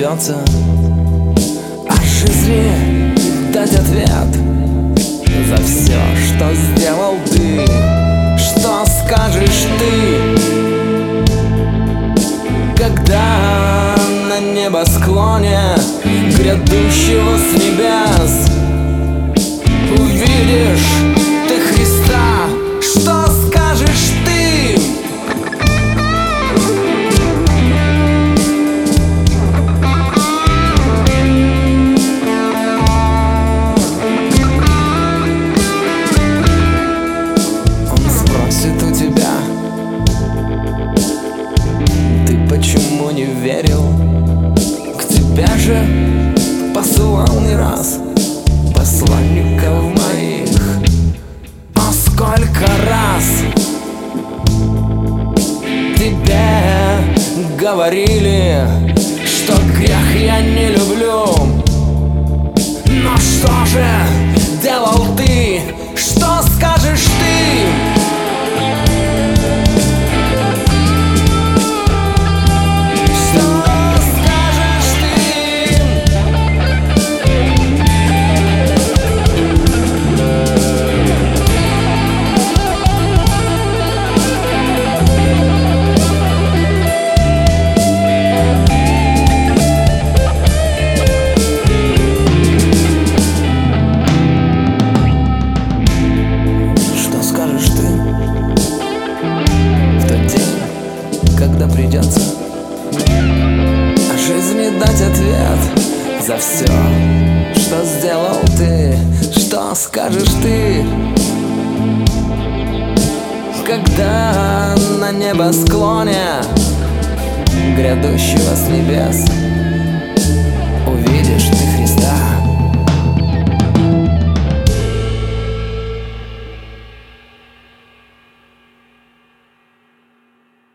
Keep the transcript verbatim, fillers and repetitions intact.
придется от жизни дать ответ за все, что сделал ты. Что скажешь ты, когда на небосклоне грядущего с небес увидишь ты Христа? Что скажешь ты? Он спросит у тебя: ты почему не верил? К тебе же посылал не раз посланников моих. А сколько раз тебе говорили, что грех я не люблю. Но что же делал ты? Что скажешь ты? Когда придется жизни дать ответ за все, что сделал ты. Что скажешь ты, когда на небосклоне грядущего с небес увидишь ты Христа?